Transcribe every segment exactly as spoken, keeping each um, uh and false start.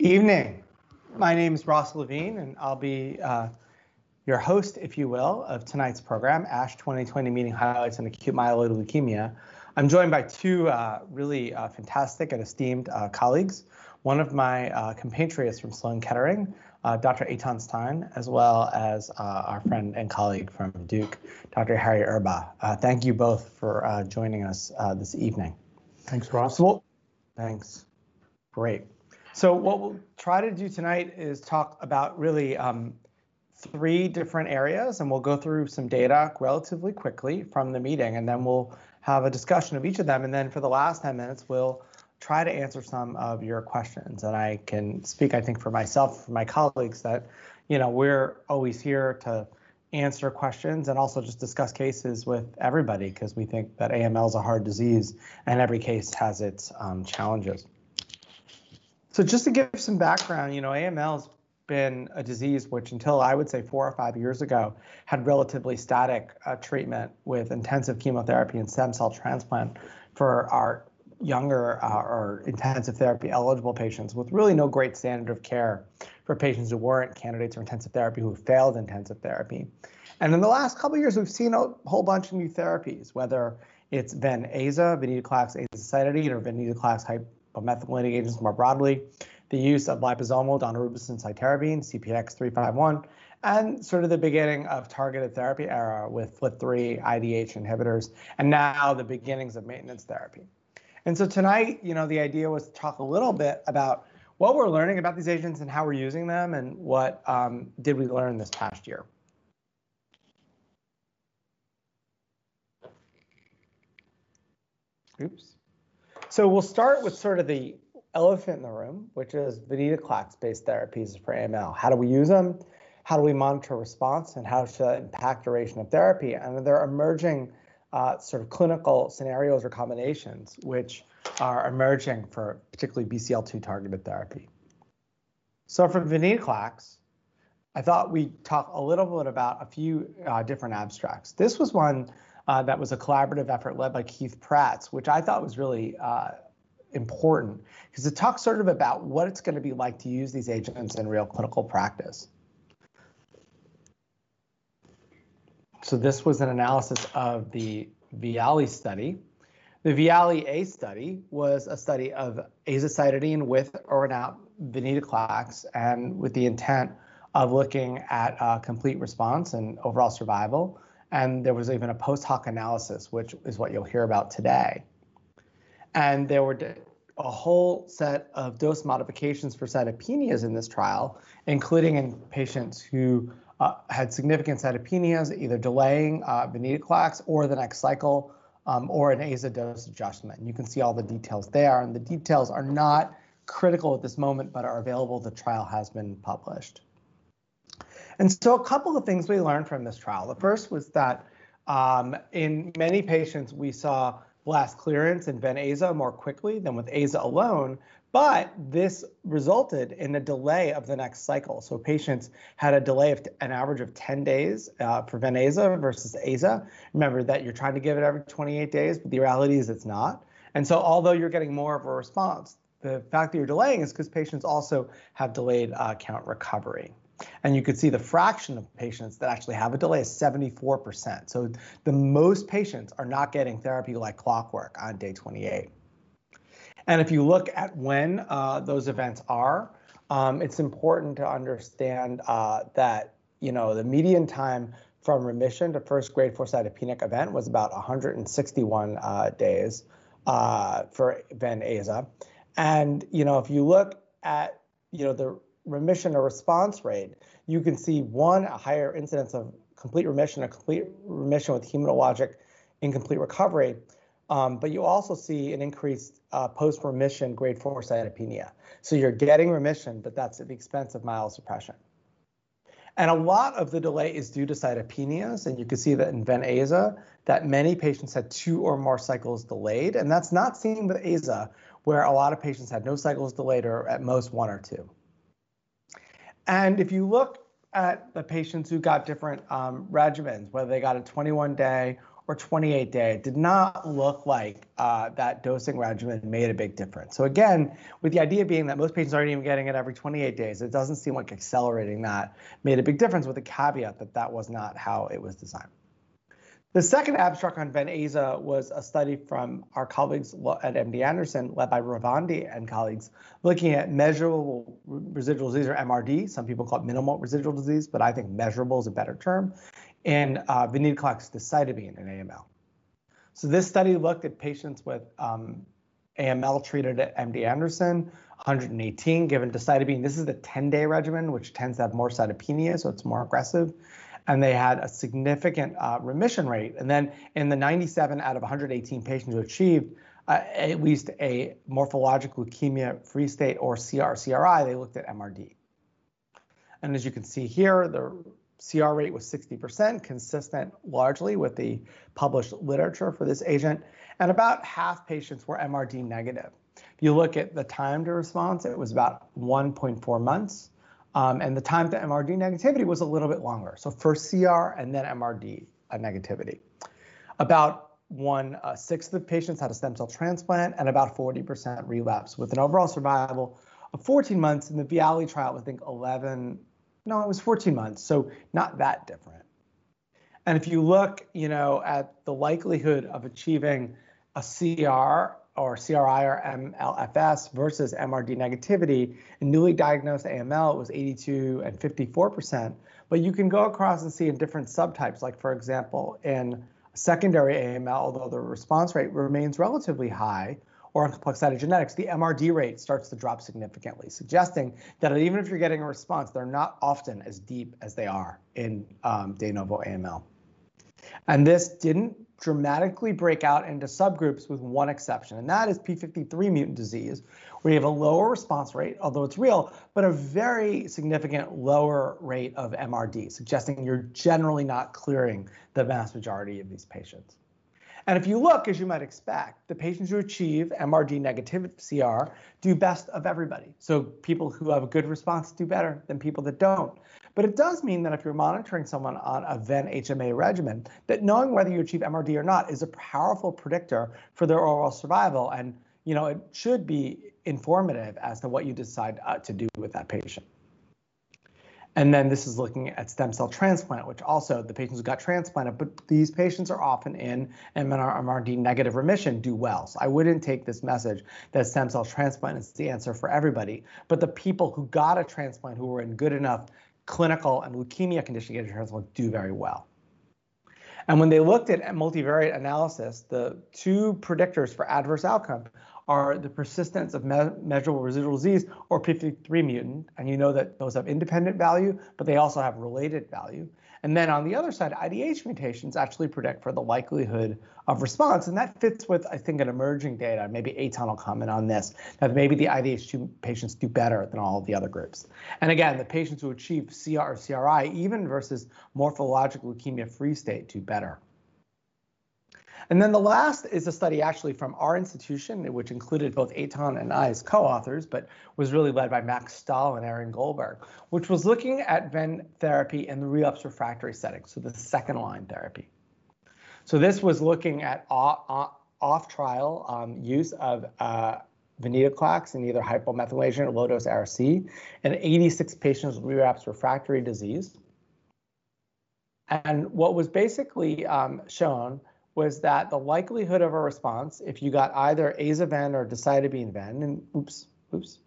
evening. My name is Ross Levine, and I'll be uh, your host, if you will, of tonight's program, ASH twenty twenty Meeting Highlights on Acute Myeloid Leukemia. I'm joined by two uh, really uh, fantastic and esteemed uh, colleagues. One of my uh, compatriots from Sloan Kettering, uh, Doctor Eitan Stein, as well as uh, our friend and colleague from Duke, Doctor Harry Erba. Uh, thank you both for uh, joining us uh, this evening. Thanks, Ross. So we'll, thanks. Great. So what we'll try to do tonight is talk about really um, three different areas, and we'll go through some data relatively quickly from the meeting, and then we'll have a discussion of each of them. And then for the last ten minutes, we'll try to answer some of your questions. And I can speak, I think, for myself, for my colleagues, that, you know, we're always here to answer questions and also just discuss cases with everybody, because we think that A M L is a hard disease and every case has its um, challenges. So just to give some background, you know, A M L has been a disease which, until I would say four or five years ago, had relatively static uh, treatment with intensive chemotherapy and stem cell transplant for our younger uh, or intensive therapy eligible patients, with really no great standard of care for patients who weren't candidates for intensive therapy, who failed intensive therapy. And in the last couple of years, we've seen a whole bunch of new therapies, whether it's Ven/Aza, venetoclax azacitidine, or venetoclax hypomethylating agents more broadly, the use of liposomal daunorubicin cytarabine, C P X three fifty-one, and sort of the beginning of targeted therapy era with F L T three, I D H inhibitors, and now the beginnings of maintenance therapy. And so tonight, you know, the idea was to talk a little bit about what we're learning about these agents and how we're using them, and what um, did we learn this past year. Oops. So we'll start with sort of the elephant in the room, which is venetoclax-based therapies for A M L. How do we use them? How do we monitor response? And how should that impact duration of therapy? And there are emerging uh, sort of clinical scenarios or combinations which are emerging for particularly B C L two targeted therapy. So for venetoclax, I thought we'd talk a little bit about a few uh, different abstracts. This was one uh, that was a collaborative effort led by Keith Prats, which I thought was really uh, important, because it talks sort of about what it's going to be like to use these agents in real clinical practice. So this was an analysis of the VIALE study. The VIALE-A study was a study of azacitidine with or without venetoclax, and with the intent of looking at uh, complete response and overall survival. And there was even a post hoc analysis, which is what you'll hear about today. And there were a whole set of dose modifications for cytopenias in this trial, including in patients who uh, had significant cytopenias, either delaying uh, venetoclax or the next cycle, um, or an A Z A dose adjustment. And you can see all the details there, and the details are not critical at this moment, but are available. The trial has been published. And so a couple of things we learned from this trial. The first was that um, in many patients, we saw blast clearance in Ven/Aza more quickly than with Aza alone, but this resulted in a delay of the next cycle. So patients had a delay of an average of ten days uh, for Ven/Aza versus Aza. Remember that you're trying to give it every twenty-eight days, but the reality is it's not. And so although you're getting more of a response, the fact that you're delaying is because patients also have delayed uh, count recovery. And you could see the fraction of patients that actually have a delay is seventy-four percent. So the most patients are not getting therapy like clockwork on day twenty-eight. And if you look at when uh, those events are, um, it's important to understand uh, that, you know, the median time from remission to first grade four cytopenic event was about one hundred sixty-one uh, days uh, for Ven/Aza. And, you know, if you look at, you know, the remission or response rate, you can see one, a higher incidence of complete remission, a complete remission with hematologic incomplete recovery, um, but you also see an increased uh, post-remission grade four cytopenia. So you're getting remission, but that's at the expense of myelosuppression. And a lot of the delay is due to cytopenias, and you can see that in Ven/Aza, that many patients had two or more cycles delayed, and that's not seen with Aza, where a lot of patients had no cycles delayed or at most one or two. And if you look at the patients who got different um, regimens, whether they got a twenty-one day or twenty-eight day did not look like uh, that dosing regimen made a big difference. So again, with the idea being that most patients aren't even getting it every twenty-eight days, it doesn't seem like accelerating that made a big difference, with the caveat that that was not how it was designed. The second abstract on Ven/Aza was a study from our colleagues at M D Anderson, led by Ravandi and colleagues, looking at measurable residual disease, or M R D. Some people call it minimal residual disease, but I think measurable is a better term, in uh, venetoclax decitabine in A M L. So this study looked at patients with um, A M L treated at M D Anderson, one hundred eighteen given decitabine. This is the ten day regimen, which tends to have more cytopenia, so it's more aggressive. And they had a significant uh, remission rate. And then in the ninety-seven out of one hundred eighteen patients who achieved uh, at least a morphologic leukemia-free state, or C R C R I, they looked at M R D. And as you can see here, the C R rate was sixty percent, consistent largely with the published literature for this agent. And about half patients were M R D negative. If you look at the time to response, it was about one point four months. Um, and the time to M R D negativity was a little bit longer. So first C R and then M R D uh, negativity. About one uh, sixth of patients had a stem cell transplant, and about forty percent relapse, with an overall survival of fourteen months. In the Viali trial, I think eleven, no, it was fourteen months. So not that different. And if you look, you know, at the likelihood of achieving a C R or C R I or M L F S versus M R D negativity, in newly diagnosed A M L, it was eighty-two and fifty-four percent. But you can go across and see in different subtypes, like for example, in secondary A M L, although the response rate remains relatively high, or in complex cytogenetics, the M R D rate starts to drop significantly, suggesting that even if you're getting a response, they're not often as deep as they are in um, de novo A M L. And this didn't dramatically break out into subgroups, with one exception, and that is P fifty-three mutant disease, where you have a lower response rate, although it's real, but a very significant lower rate of M R D, suggesting you're generally not clearing the vast majority of these patients. And if you look, as you might expect, the patients who achieve M R D negative C R do best of everybody. So people who have a good response do better than people that don't. But it does mean that if you're monitoring someone on a Ven/H M A regimen, that knowing whether you achieve M R D or not is a powerful predictor for their overall survival. And you know, it should be informative as to what you decide uh, to do with that patient. And then this is looking at stem cell transplant, which also the patients who got transplanted, but these patients are often in M R D negative remission, do well. So I wouldn't take this message that stem cell transplant is the answer for everybody, but the people who got a transplant who were in good enough clinical and leukemia condition to get a transplant do very well. And when they looked at multivariate analysis, the two predictors for adverse outcome are the persistence of me measurable residual disease, or P fifty-three mutant, and you know that those have independent value, but they also have related value. And then on the other side, I D H mutations actually predict for the likelihood of response, and that fits with, I think, an emerging data. Maybe Eitan will comment on this, that maybe the I D H two patients do better than all of the other groups. And again, the patients who achieve C R or C R I, even versus morphologic leukemia-free state, do better. And then the last is a study actually from our institution, which included both Eitan and I as co-authors, but was really led by Max Stahl and Aaron Goldberg, which was looking at Ven therapy in the relapse refractory setting, so the second line therapy. So this was looking at off-trial um, use of uh, venetoclax in either hypomethylation or low-dose R C in eighty-six patients with relapse refractory disease. And what was basically um, shown was that the likelihood of a response, if you got either Aza-Ven or decitabine-Ven, and oops, oops,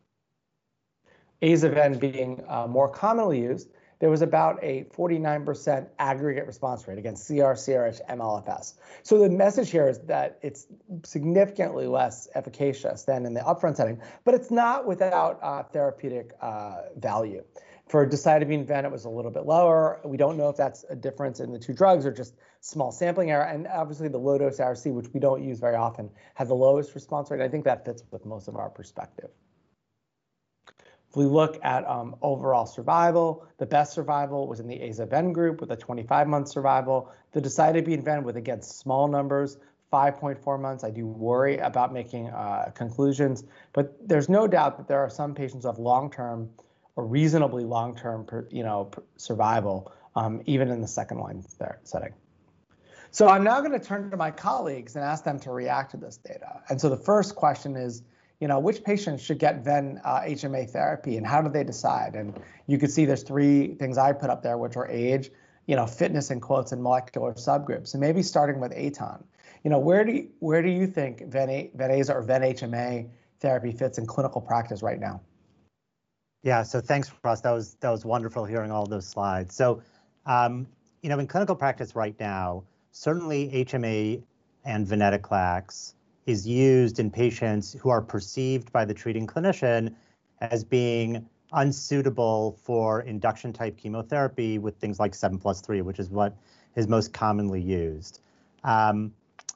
Aza-Ven being uh, more commonly used, there was about a forty-nine percent aggregate response rate against C R, C R H, M L F S. So the message here is that it's significantly less efficacious than in the upfront setting, but it's not without uh, therapeutic uh, value. For decitabine-Ven, it was a little bit lower. We don't know if that's a difference in the two drugs or just small sampling error. And obviously the low-dose R C, which we don't use very often, had the lowest response rate. I think that fits with most of our perspective. If we look at um, overall survival, the best survival was in the Aza-Ven group with a twenty-five month survival. The decitabine-Ven with, again, small numbers, five point four months. I do worry about making uh, conclusions, but there's no doubt that there are some patients who have long-term or reasonably long-term, you know, survival, um, even in the second line setting. So I'm now going to turn to my colleagues and ask them to react to this data. And so the first question is, you know, which patients should get Ven uh, H M A therapy, and how do they decide? And you can see there's three things I put up there, which are age, you know, fitness in quotes, and molecular subgroups. And maybe starting with Eytan, you know, where do you, where do you think Ven Ven-Aza or Ven H M A therapy fits in clinical practice right now? Yeah, so thanks, Ross. That was that was wonderful hearing all those slides. So, um, you know, in clinical practice right now, certainly H M A and venetoclax is used in patients who are perceived by the treating clinician as being unsuitable for induction type chemotherapy with things like seven plus three, which is what is most commonly used. Um,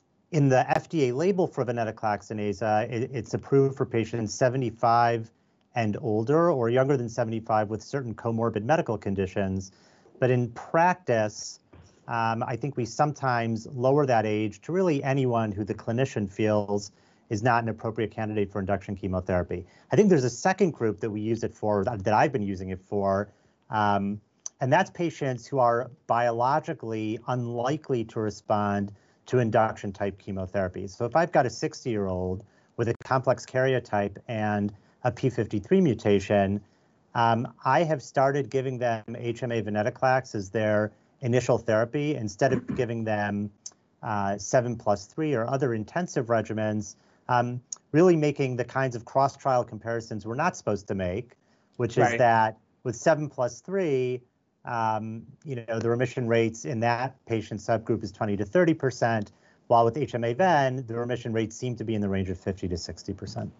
in the F D A label for venetoclax and Aza, it, it's approved for patients seventy-five and older or younger than seventy-five with certain comorbid medical conditions. But in practice, um, I think we sometimes lower that age to really anyone who the clinician feels is not an appropriate candidate for induction chemotherapy. I think there's a second group that we use it for, that I've been using it for, um, and that's patients who are biologically unlikely to respond to induction type chemotherapy. So if I've got a sixty year old with a complex karyotype and a p fifty-three mutation, um, I have started giving them H M A venetoclax as their initial therapy instead of giving them uh, seven plus three or other intensive regimens, um, really making the kinds of cross-trial comparisons we're not supposed to make, which is Right. that with seven plus three, um, you know, the remission rates in that patient subgroup is twenty to thirty percent, while with H M A Ven, the remission rates seem to be in the range of fifty to sixty percent.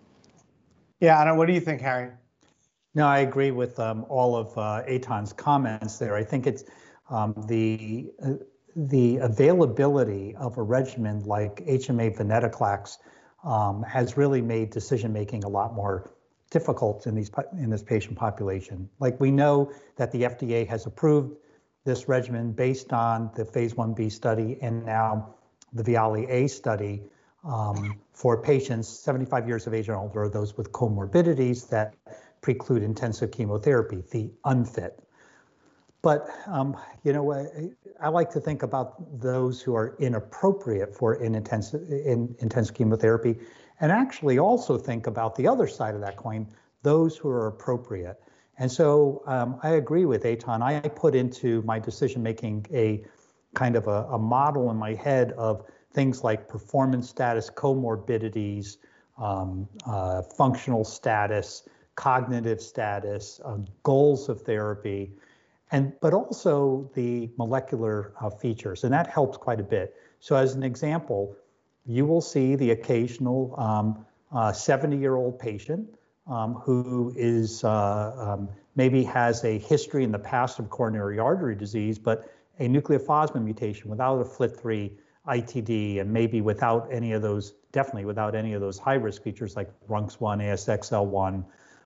Yeah, Anna, what do you think, Harry? No, I agree with um, all of uh, Eytan's comments there. I think it's um, the uh, the availability of a regimen like H M A venetoclax um, has really made decision making a lot more difficult in these in this patient population. Like, we know that the F D A has approved this regimen based on the phase one B study and now the VIALE-A study um, for patients seventy-five years of age and older, or those with comorbidities that preclude intensive chemotherapy, the unfit. But, um, you know, I, I like to think about those who are inappropriate for in intensive, in intensive chemotherapy, and actually also think about the other side of that coin, those who are appropriate. And so um, I agree with Eytan. I put into my decision-making a kind of a, a model in my head of things like performance status, comorbidities, um, uh, functional status, cognitive status, uh, goals of therapy, and but also the molecular uh, features, and that helps quite a bit. So as an example, you will see the occasional um, uh, seventy year old patient um, who is uh, um, maybe has a history in the past of coronary artery disease, but a nucleophosmin mutation without a F L T three I T D, and maybe without any of those, definitely without any of those high risk features like R U N C one, A S X L one,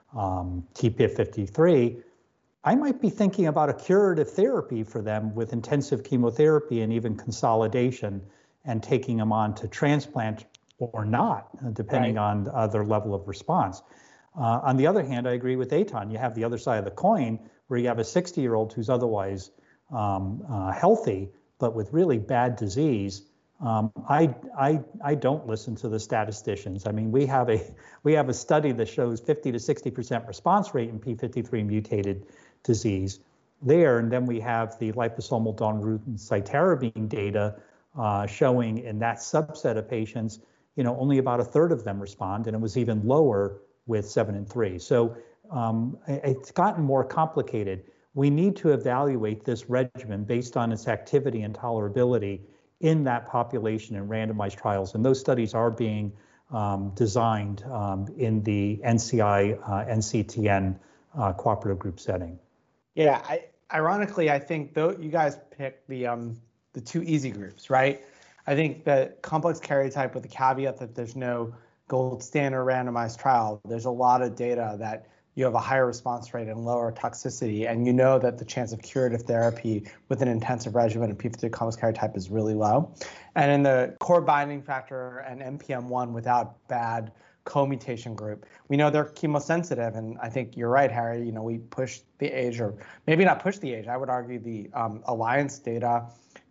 um, T P F fifty-three, I might be thinking about a curative therapy for them with intensive chemotherapy and even consolidation, and taking them on to transplant or not, depending right. on uh, their level of response. Uh, on the other hand, I agree with Eytan. You have the other side of the coin where you have a sixty year old who's otherwise um, uh, healthy, but with really bad disease. Um, I, I, I don't listen to the statisticians. I mean, we have a we have a study that shows fifty to sixty percent response rate in p fifty-three mutated disease there, and then we have the liposomal daunorubin cytarabine data uh, showing in that subset of patients, you know, only about a third of them respond, and it was even lower with seven and three. So um, it's gotten more complicated. We need to evaluate this regimen based on its activity and tolerability in that population in randomized trials. And those studies are being um, designed um, in the N C I, uh, N C T N uh, cooperative group setting. Yeah, I, ironically, I think though you guys picked the um, the two easy groups, right? I think the complex karyotype, with the caveat that there's no gold standard randomized trial, there's a lot of data that you have a higher response rate and lower toxicity, and you know that the chance of curative therapy with an intensive regimen of p fifty-three complex karyotype is really low. And in the core binding factor and N P M one without bad co-mutation group, we know they're chemosensitive, and I think you're right, Harry. You know, we push the age, or maybe not push the age. I would argue the um, alliance data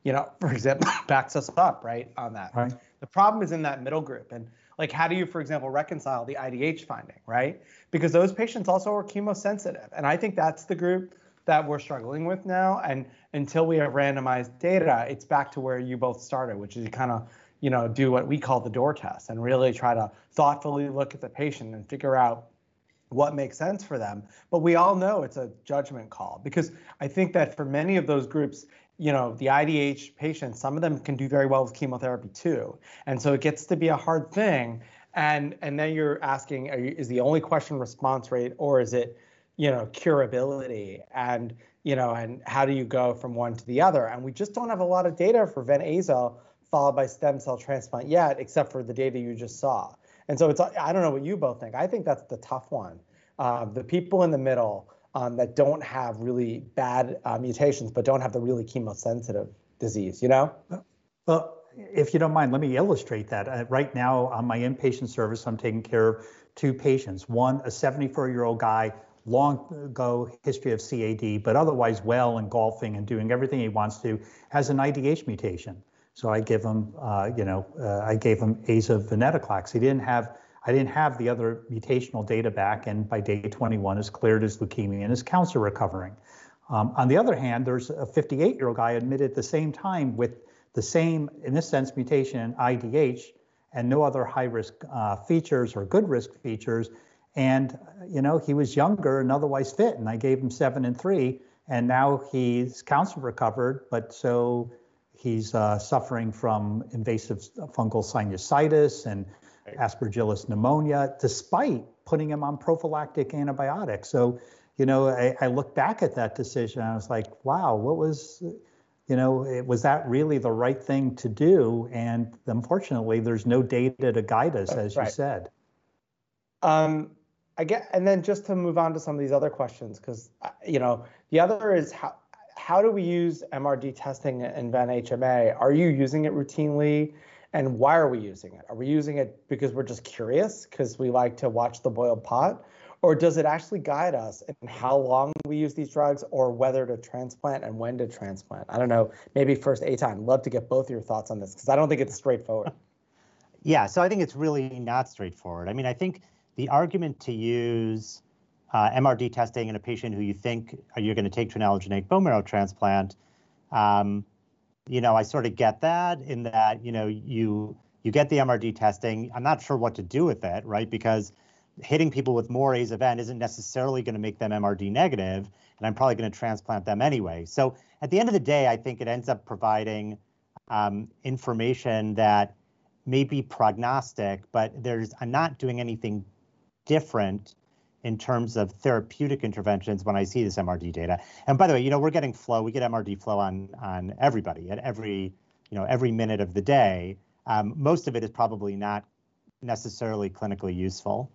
you know, for example, backs us up, right, on that. Right. The problem is in that middle group. And like, how do you, for example, reconcile the I D H finding, right? Because those patients also are chemosensitive. And I think that's the group that we're struggling with now. And until we have randomized data, it's back to where you both started, which is you kind of, you know, do what we call the door test and really try to thoughtfully look at the patient and figure out what makes sense for them. But we all know it's a judgment call, because I think that for many of those groups, you know, the I D H patients, some of them can do very well with chemotherapy too. And so it gets to be a hard thing. And and then you're asking, are you, is the only question response rate, or is it, you know, curability? And, you know, and how do you go from one to the other? And we just don't have a lot of data for Ven/Aza followed by stem cell transplant yet, except for the data you just saw. And so it's, I don't know what you both think. I think that's the tough one. Uh, the people in the middle um, that don't have really bad uh, mutations, but don't have the really chemosensitive disease, you know? Well, if you don't mind, let me illustrate that. Uh, right now on my inpatient service, I'm taking care of two patients. One, a seventy-four-year-old guy, long ago history of C A D, but otherwise well and golfing and doing everything he wants to, has an I D H mutation. So I give him, uh, you know, uh, I gave him Aza venetoclax. He didn't have, I didn't have the other mutational data back, and by day twenty-one is cleared his leukemia and his counts are recovering. Um, on the other hand, there's a fifty-eight-year-old guy admitted at the same time with the same, in this sense, mutation in I D H and no other high-risk uh, features or good risk features. And, you know, he was younger and otherwise fit, and I gave him seven and three, and now his counts have recovered, but so he's uh, suffering from invasive fungal sinusitis and Aspergillus pneumonia, despite putting him on prophylactic antibiotics. So, you know, I, I look back at that decision and I was like, wow, what was, you know, it, was that really the right thing to do? And unfortunately, there's no data to guide us, as right. you said. Um, I get, and then just to move on to some of these other questions, because, you know, the other is how, how do we use M R D testing in Ven/H M A? Are you using it routinely? And why are we using it? Are we using it because we're just curious, because we like to watch the boiled pot? Or does it actually guide us in how long we use these drugs, or whether to transplant and when to transplant? I don't know. Maybe first, Eitan, love to get both your thoughts on this, because I don't think it's straightforward. Yeah, so I think it's really not straightforward. I mean, I think the argument to use uh, M R D testing in a patient who you think you're going to take to an allogeneic bone marrow transplant, um, you know, I sort of get that, in that, you know, you you get the M R D testing. I'm not sure what to do with it, right? Because hitting people with more Aza-Ven isn't necessarily going to make them M R D negative, and I'm probably going to transplant them anyway. So at the end of the day, I think it ends up providing um, information that may be prognostic, but there's I'm not doing anything different in terms of therapeutic interventions when I see this M R D data. And by the way, you know, we're getting flow, we get M R D flow on on everybody at every, you know, every minute of the day. Um, most of it is probably not necessarily clinically useful.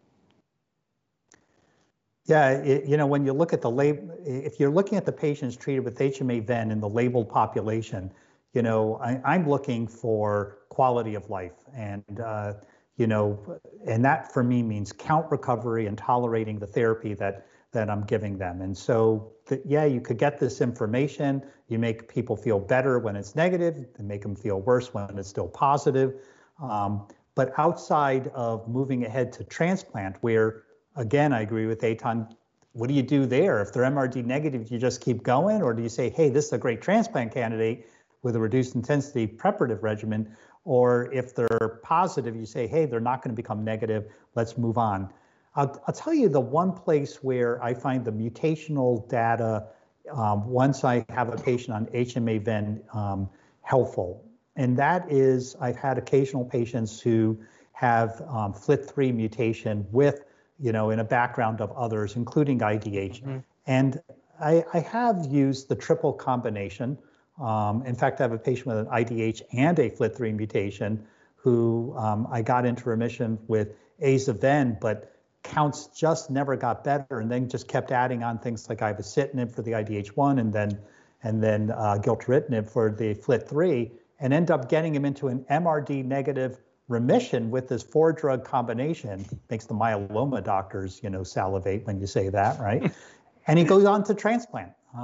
Yeah, it, you know, when you look at the label, if you're looking at the patients treated with H M A Ven in the labeled population, you know, I, I'm looking for quality of life, and uh, you know, and that for me means count recovery and tolerating the therapy that that I'm giving them. And so, the, yeah, you could get this information. You make people feel better when it's negative, and make them feel worse when it's still positive. Um, but outside of moving ahead to transplant, where again, I agree with Eitan, what do you do there? If they're M R D negative, do you just keep going, or do you say, hey, this is a great transplant candidate with a reduced intensity preparative regimen? Or if they're positive, you say, hey, they're not going to become negative, let's move on. I'll, I'll tell you the one place where I find the mutational data, um, once I have a patient on H M A Ven, um, helpful. And that is, I've had occasional patients who have um, F L I T three mutation with, you know, in a background of others, including I D H. Mm-hmm. And I, I have used the triple combination. Um, in fact, I have a patient with an I D H and a F L I T three mutation who um, I got into remission with Aza-Ven, but counts just never got better, and then just kept adding on things like ivositinib for the I D H one, and then and then uh, gilteritinib for the F L I T three, and end up getting him into an M R D negative remission with this four drug combination. Makes the myeloma doctors, you know, salivate when you say that, right? And he goes on to transplant. Um,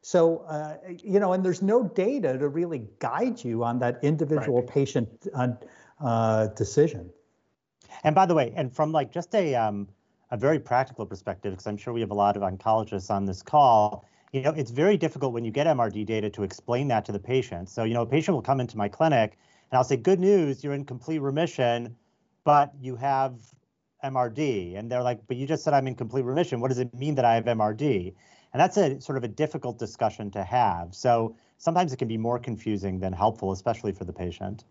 So, uh, you know, and there's no data to really guide you on that individual Right. patient uh, uh, decision. And by the way, and from like just a um, a very practical perspective, because I'm sure we have a lot of oncologists on this call, you know, it's very difficult when you get M R D data to explain that to the patient. So, you know, a patient will come into my clinic and I'll say, good news, you're in complete remission, but you have M R D. And they're like, but you just said I'm in complete remission. What does it mean that I have M R D? And that's a sort of a difficult discussion to have. So sometimes it can be more confusing than helpful, especially for the patient.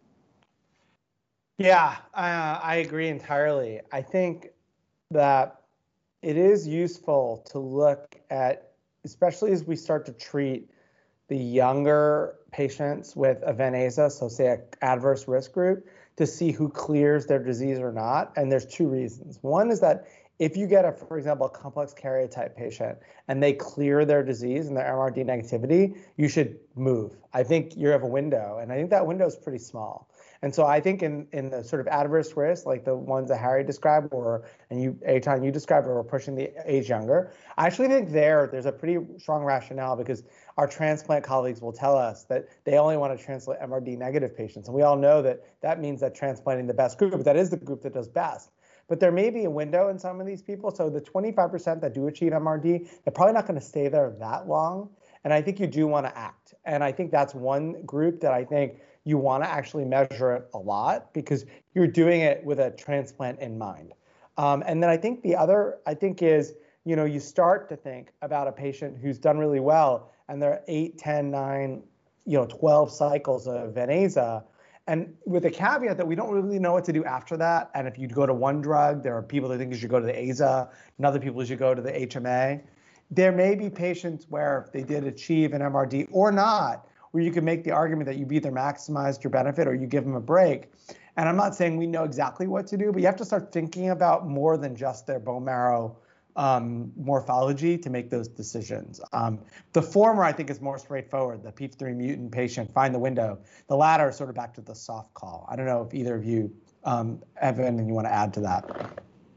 Yeah, uh, I agree entirely. I think that it is useful to look at, especially as we start to treat the younger patients with a Ven/Aza, so say an adverse risk group, to see who clears their disease or not. And there's two reasons. One is that if you get a, for example, a complex karyotype patient and they clear their disease and their M R D negativity, you should move. I think you have a window, and I think that window is pretty small. And so I think in, in the sort of adverse risk, like the ones that Harry described, or and you, Eitan, you described, where we're pushing the age younger, I actually think there there's a pretty strong rationale, because our transplant colleagues will tell us that they only want to transplant M R D negative patients. And we all know that that means that transplanting the best group, but that is the group that does best. But there may be a window in some of these people. So the twenty-five percent that do achieve M R D, they're probably not going to stay there that long. And I think you do want to act. And I think that's one group that I think you want to actually measure it a lot, because you're doing it with a transplant in mind. Um, and then I think the other, I think is, you know, you start to think about a patient who's done really well, and they're eight, ten, nine, you know, twelve cycles of Ven/Aza. And with the caveat that we don't really know what to do after that. And if you go to one drug, there are people that think you should go to the Aza, and other people should go to the H M A. There may be patients where if they did achieve an M R D or not, where you can make the argument that you've either maximized your benefit or you give them a break. And I'm not saying we know exactly what to do, but you have to start thinking about more than just their bone marrow um, morphology to make those decisions. Um, the former, I think, is more straightforward. The P I F three mutant patient, find the window. The latter is sort of back to the soft call. I don't know if either of you, um, Evan, and you want to add to that.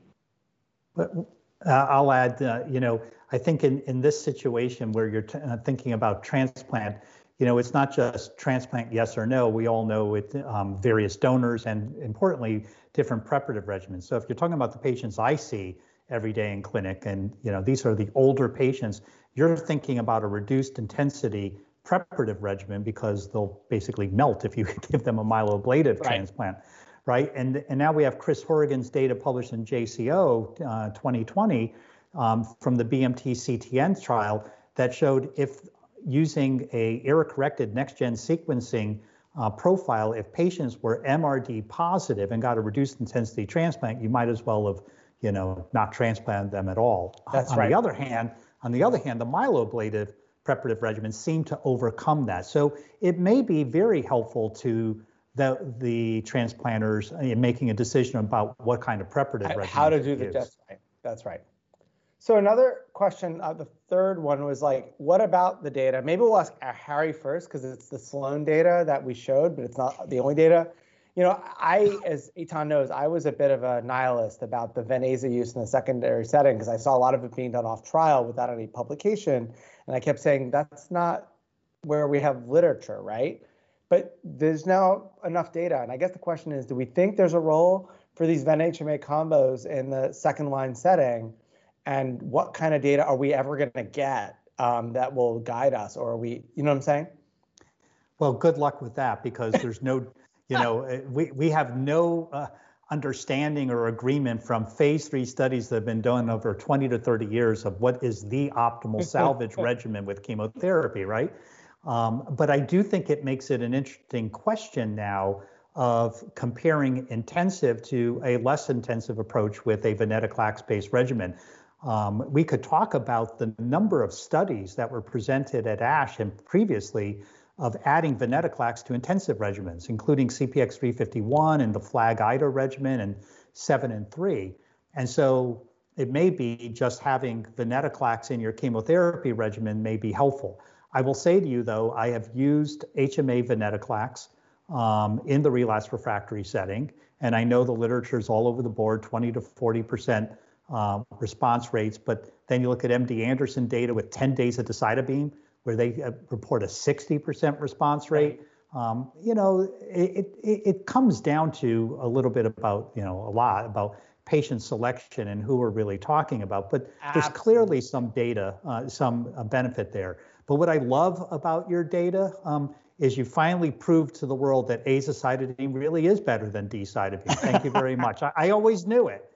But uh, I'll add, uh, you know, I think in, in this situation where you're t uh, thinking about transplant, you know, it's not just transplant yes or no. We all know with um, various donors and, importantly, different preparative regimens. So if you're talking about the patients I see every day in clinic, and you know, these are the older patients, you're thinking about a reduced intensity preparative regimen, because they'll basically melt if you give them a myeloablative Right. transplant, right? And and now we have Chris Horrigan's data published in J C O uh, twenty twenty um, from the B M T C T N trial that showed if using a error-corrected next-gen sequencing uh, profile, if patients were M R D positive and got a reduced intensity transplant, you might as well have, you know, not transplanted them at all. That's on right. the other hand, on the other hand, the myeloablative preparative regimen seemed to overcome that. So it may be very helpful to the the transplanters in making a decision about what kind of preparative regimen How to do the use. that's right. That's right. So another question, uh, the third one was like, what about the data? Maybe we'll ask Harry first, because it's the Sloan data that we showed, but it's not the only data. You know, I, as Eitan knows, I was a bit of a nihilist about the Ven/Aza use in the secondary setting, because I saw a lot of it being done off trial without any publication. And I kept saying, that's not where we have literature, right? But there's now enough data. And I guess the question is, do we think there's a role for these Ven/H M A combos in the second line setting? And what kind of data are we ever going to get um, that will guide us? Or are we, you know what I'm saying? Well, good luck with that, because there's no, you know, we, we have no uh, understanding or agreement from phase three studies that have been done over twenty to thirty years of what is the optimal salvage regimen with chemotherapy, right? Um, but I do think it makes it an interesting question now of comparing intensive to a less intensive approach with a venetoclax-based regimen. Um, we could talk about the number of studies that were presented at ASH and previously of adding venetoclax to intensive regimens, including C P X three fifty-one and the FLAG-I D A regimen and seven and three. And so it may be just having venetoclax in your chemotherapy regimen may be helpful. I will say to you, though, I have used H M A venetoclax um, in the relapse refractory setting, and I know the literature is all over the board, twenty to forty percent uh, response rates. But then you look at M D Anderson data with ten days of decitabine, where they uh, report a sixty percent response rate. Um, you know, it, it, it comes down to a little bit about, you know, a lot about patient selection and who we're really talking about. But there's Absolutely. clearly some data, uh, some uh, benefit there. But what I love about your data um, is you finally proved to the world that azacitidine really is better than D-cytidine. Thank you very much. I, I always knew it.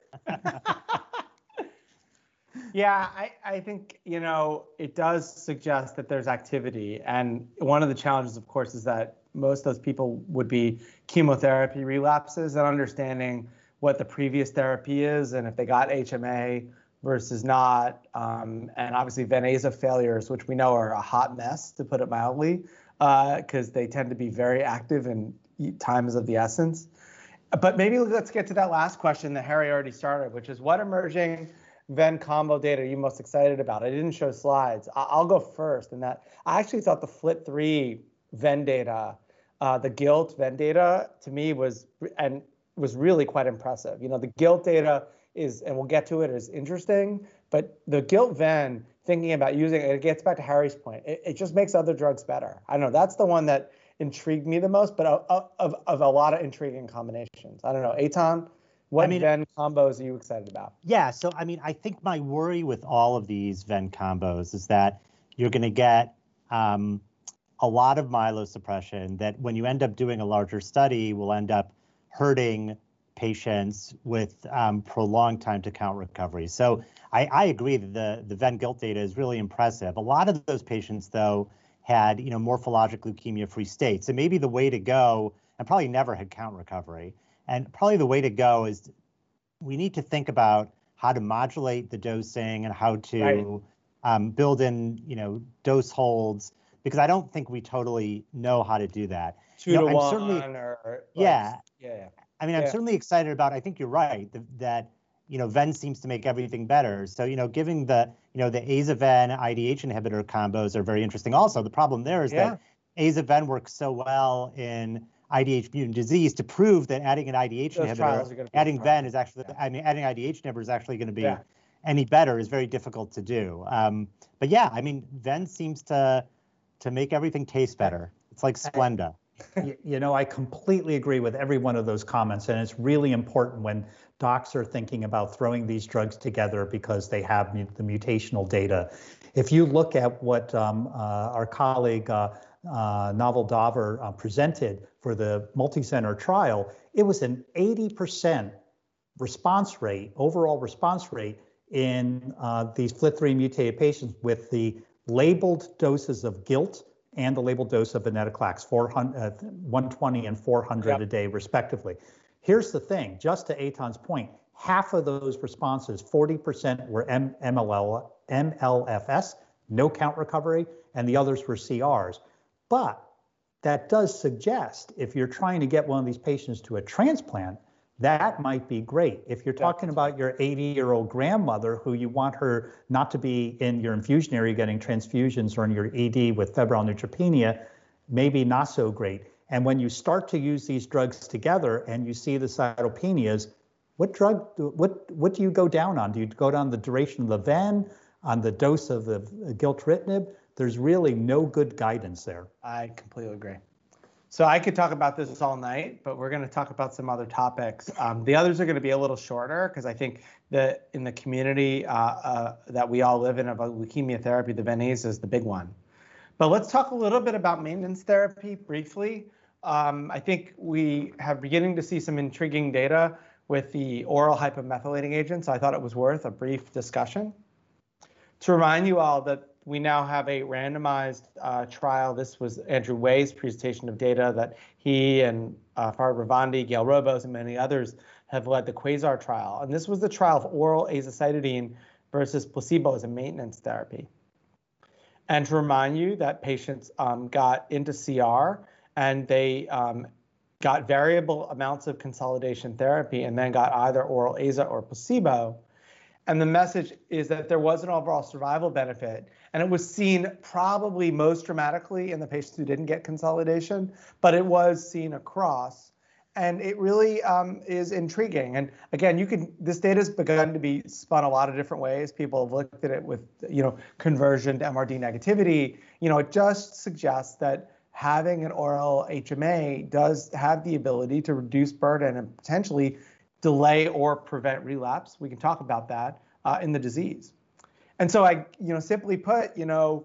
Yeah, I, I think, you know, it does suggest that there's activity. And one of the challenges, of course, is that most of those people would be chemotherapy relapses and understanding what the previous therapy is and if they got H M A versus not. Um, and obviously Ven/Aza failures, which we know are a hot mess, to put it mildly, because uh, they tend to be very active and time is of the essence. But maybe let's get to that last question that Harry already started, which is what emerging Ven combo data are you most excited about? I didn't show slides. I'll go first in that I actually thought the F L I T three Ven data, uh, the GILT Ven data to me was and was really quite impressive. You know, the GILT data is, and we'll get to it, is interesting, but the GILT Ven, thinking about using it, it gets back to Harry's point. It, it just makes other drugs better. I don't know. That's the one that intrigued me the most, but of, of, of a lot of intriguing combinations. I don't know. Eitan, what I mean, Ven combos are you excited about? Yeah, so I mean, I think my worry with all of these Ven combos is that you're going to get um, a lot of myelosuppression that when you end up doing a larger study will end up hurting patients with um, prolonged time to count recovery. So I, I agree that the, the Ven GILT data is really impressive. A lot of those patients, though, had, you know, morphologic leukemia-free states. So maybe the way to go, and probably never had count recovery, and probably the way to go is we need to think about how to modulate the dosing and how to right. um, build in, you know, dose holds, because I don't think we totally know how to do that. Two you know, to I'm one certainly, or, or yeah, yeah. I mean, yeah. I'm certainly excited about. I think you're right that, that you know Ven seems to make everything better. So you know, giving the you know the Aza-Ven I D H inhibitor combos are very interesting. Also, the problem there is yeah. that Aza-Ven works so well in I D H mutant disease to prove that adding an I D H Those inhibitor, adding Ven is actually, yeah. I mean, adding I D H inhibitor is actually going to be yeah. any better is very difficult to do. Um, but yeah, I mean, Ven seems to to make everything taste better. It's like Splenda. you, you know, I completely agree with every one of those comments, and it's really important when docs are thinking about throwing these drugs together because they have mu- the mutational data. If you look at what um, uh, our colleague uh, uh, Naval Daver uh, presented for the multi-center trial, it was an eighty percent response rate, overall response rate in uh, these F L I T three mutated patients with the labeled doses of GILT and the labeled dose of venetoclax, four hundred, uh, one twenty and four hundred yep. a day, respectively. Here's the thing, just to Eitan's point, half of those responses, forty percent were M L L, M L F S, no count recovery, and the others were C Rs. But that does suggest if you're trying to get one of these patients to a transplant, that might be great. If you're talking about your eighty-year-old grandmother who you want her not to be in your infusion area getting transfusions or in your E D with febrile neutropenia, maybe not so great. And when you start to use these drugs together and you see the cytopenias, what drug, what what do you go down on? Do you go down the duration of the Ven, on the dose of the gilteritinib? There's really no good guidance there. I completely agree. So I could talk about this all night, but we're going to talk about some other topics. Um, the others are going to be a little shorter because I think that in the community uh, uh, that we all live in about leukemia therapy, the Ven/Aza is the big one. But let's talk a little bit about maintenance therapy briefly. Um, I think we have beginning to see some intriguing data with the oral hypomethylating agent, so I thought it was worth a brief discussion. To remind you all that we now have a randomized uh, trial. This was Andrew Wei's presentation of data that he and uh, Farhad Ravandi, Gail Robos, and many others have led the QUASAR trial. And this was the trial of oral azacitidine versus placebo as a maintenance therapy. And to remind you that patients um, got into C R and they um, got variable amounts of consolidation therapy and then got either oral Aza or placebo. And the message is that there was an overall survival benefit, and it was seen probably most dramatically in the patients who didn't get consolidation, but it was seen across. And it really um, is intriguing. And again, you can this data has begun to be spun a lot of different ways. People have looked at it with, you know, conversion to M R D negativity. You know, it just suggests that having an oral H M A does have the ability to reduce burden and potentially delay or prevent relapse. We can talk about that uh, in the disease. And so I, you know, simply put, you know,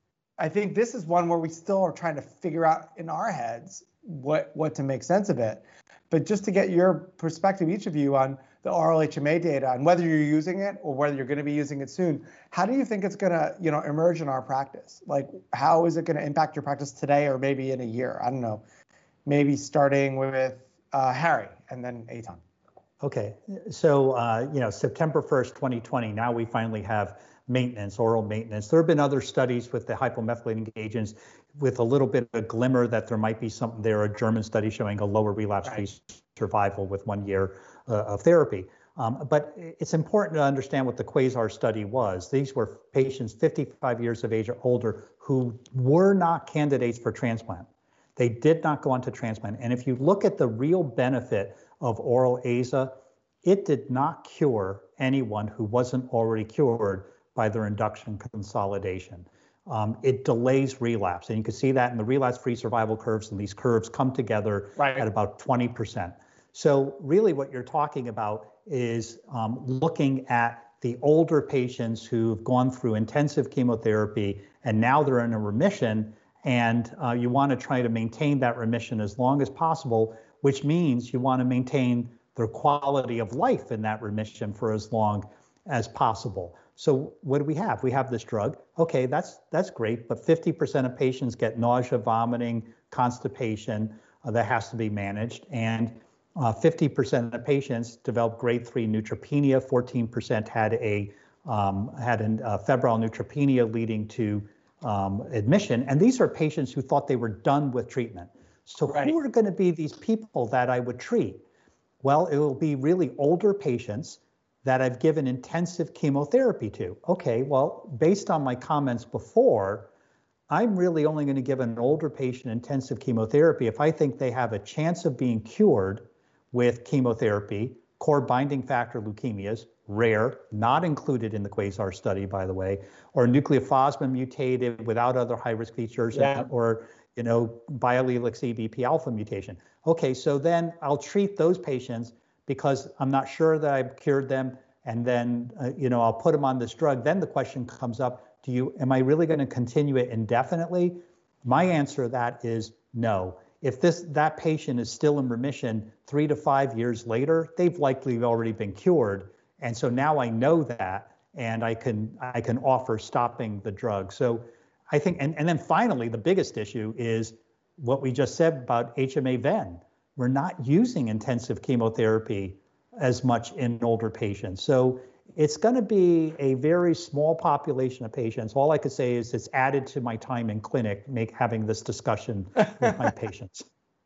I think this is one where we still are trying to figure out in our heads what what to make sense of it. But just to get your perspective, each of you, on the oral H M A data and whether you're using it or whether you're going to be using it soon, how do you think it's going to, you know, emerge in our practice? Like, how is it going to impact your practice today or maybe in a year? I don't know. Maybe starting with uh, Harry and then Eitan. Okay, so uh, you know, September first, twenty twenty. Now we finally have maintenance, oral maintenance. There have been other studies with the hypomethylating agents with a little bit of a glimmer that there might be something there, a German study showing a lower relapse-free right. survival with one year uh, of therapy. Um, but it's important to understand what the QUASAR study was. These were patients fifty-five years of age or older who were not candidates for transplant. They did not go on to transplant. And if you look at the real benefit of oral A Z A, it did not cure anyone who wasn't already cured by their induction consolidation. Um, it delays relapse. And you can see that in the relapse-free survival curves, and these curves come together right. at about twenty percent. So really what you're talking about is um, looking at the older patients who've gone through intensive chemotherapy and now they're in a remission, and uh, you want to try to maintain that remission as long as possible, which means you want to maintain their quality of life in that remission for as long as possible. So what do we have? We have this drug. Okay, that's that's great, but fifty percent of patients get nausea, vomiting, constipation uh, that has to be managed, and uh, fifty percent of patients develop grade three neutropenia. fourteen percent had a um, had a uh, febrile neutropenia leading to um, admission, and these are patients who thought they were done with treatment. So right. who are going to be these people that I would treat? Well, it will be really older patients that I've given intensive chemotherapy to. Okay, well, based on my comments before, I'm really only going to give an older patient intensive chemotherapy if I think they have a chance of being cured with chemotherapy. Core binding factor leukemias, rare, not included in the QUASAR study, by the way, or nucleophosmin mutated without other high-risk features, yeah. and, or you know, biallelic E B P alpha mutation. Okay, so then I'll treat those patients because I'm not sure that I've cured them, and then uh, you know, I'll put them on this drug. Then the question comes up: Do you? Am I really going to continue it indefinitely? My answer to that is no. If this that patient is still in remission three to five years later, they've likely already been cured, and so now I know that, and I can I can offer stopping the drug. So I think, and, and then finally, the biggest issue is what we just said about H M A ven. We're not using intensive chemotherapy as much in older patients. So it's going to be a very small population of patients. All I could say is it's added to my time in clinic, make having this discussion with my patients.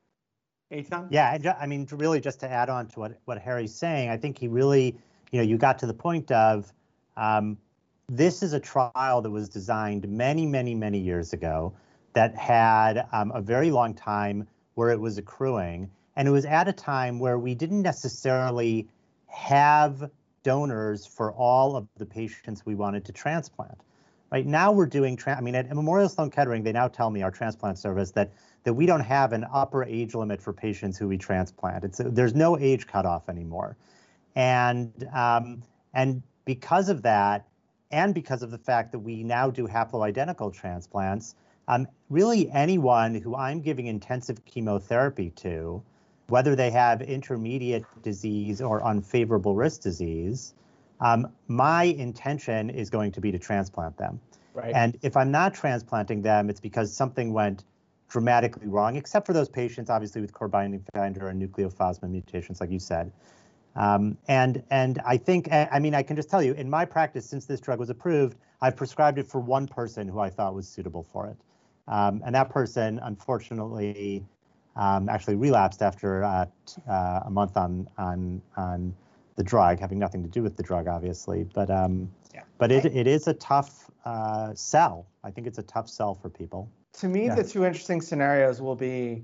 Eitan? Yeah, I mean, really just to add on to what, what Harry's saying, I think he really, you know, you got to the point of um, this is a trial that was designed many, many, many years ago that had um, a very long time where it was accruing. And it was at a time where we didn't necessarily have donors for all of the patients we wanted to transplant. Right now we're doing, I mean, at Memorial Sloan Kettering, they now tell me, our transplant service, that that we don't have an upper age limit for patients who we transplant. It's there's no age cutoff anymore, and um, and because of that, and because of the fact that we now do haploidentical transplants, um, really anyone who I'm giving intensive chemotherapy to, whether they have intermediate disease or unfavorable risk disease, um, my intention is going to be to transplant them. Right. And if I'm not transplanting them, it's because something went dramatically wrong, except for those patients, obviously, with core binding factor and nucleophosmin mutations, like you said. Um, and and I think, I mean, I can just tell you, in my practice, since this drug was approved, I've prescribed it for one person who I thought was suitable for it. Um, and that person, unfortunately, Um, actually relapsed after uh, t- uh, a month on on on the drug, having nothing to do with the drug, obviously. But um, yeah. but it it is a tough uh, sell. I think it's a tough sell for people. To me, yeah. the two interesting scenarios will be